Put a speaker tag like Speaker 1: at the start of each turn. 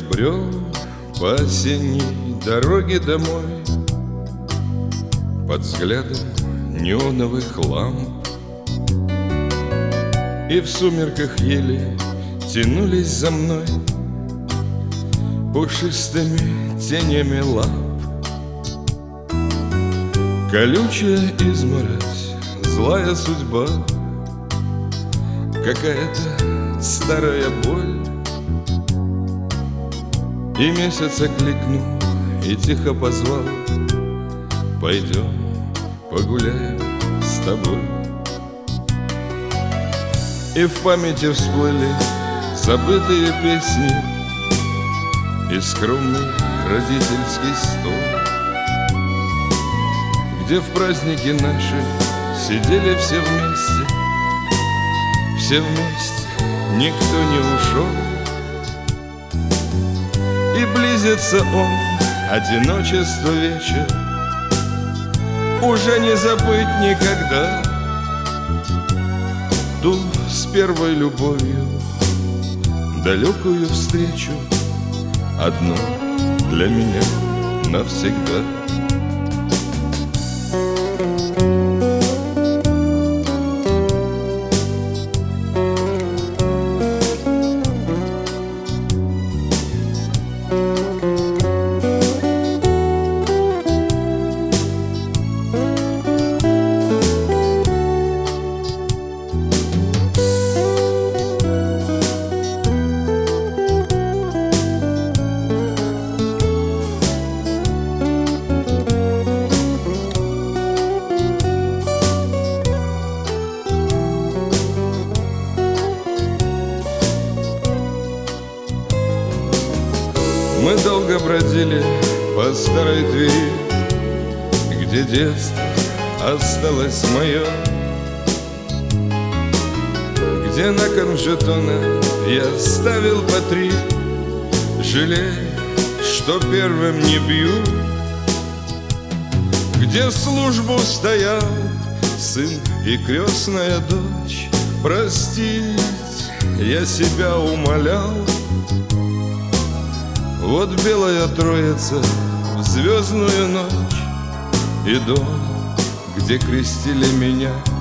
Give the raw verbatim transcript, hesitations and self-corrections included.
Speaker 1: брел по осенней дороге домой под взглядом неоновых ламп, и в сумерках еле тянулись за мной пушистыми тенями лап. Колючая изморозь, злая судьба, какая-то старая боль. И месяц окликнул и тихо позвал: пойдем погуляем с тобой. И в памяти всплыли забытые песни и скромный родительский стол, где в праздники наши сидели все вместе, все вместе, никто не ушел. И близится он, одиночество вечер, уже не забыть никогда ту с первой любовью далекую встречу, одну для меня навсегда. Мы долго бродили по старой Твери, где детство осталось мое, где на корм жетона я ставил по три, жалея, что первым не бью, где службу стоял сын и крестная дочь. Простить я себя умолял. Вот белая Троица в звездную ночь, и дом, где крестили меня,